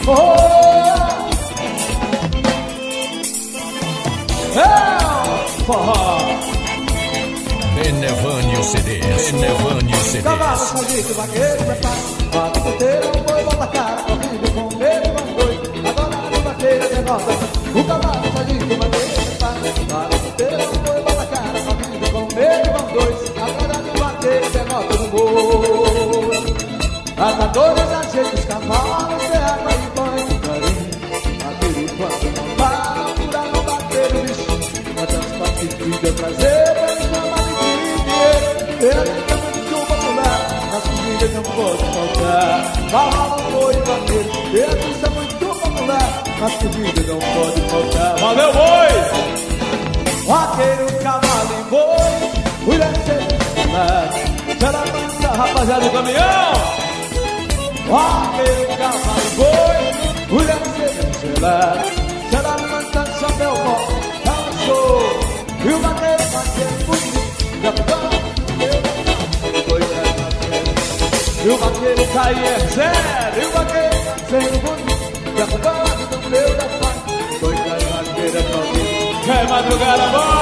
Forró Benevânio CDs, Benevânio CDs. Cavalo, convite, vaqueiro, prepara. Bota puteiro, foi, bota a cara. Correndo com medo, bandoi. Agora no vaqueiro, derrota. O cavalo, convite, vaqueiro, prepara. Bota puteiro, foi, bota a cara. Correndo com medo, bandoi. Agora no vaqueiro, derrota no boi. Atadores, ajeita os cavalos, de água e banho de carinho. Vaqueiro, quando não para, pura no vaqueiro, bicho. Mas as partes de prazer, mas chama de dinheiro. Ele é muito popular, nas comidas não pode faltar. Cavalo, boi, vaqueiro, ele é muito popular, nas comidas não pode faltar. Valeu, boi! Vaqueiro, cavalo e boi, mulher sempre popular. Pela mansa, rapaziada do caminhão. Vaqueiro, cavalo e boi, mulher sempre popular. Pela mansa, chapéu, bom, show. E o vaqueiro, bonito, já e o vaqueiro cai é zero. E o vaqueiro sendo bonito, já acabado no meu da paz. Foi cai vaqueira comigo. É madrugada, bom!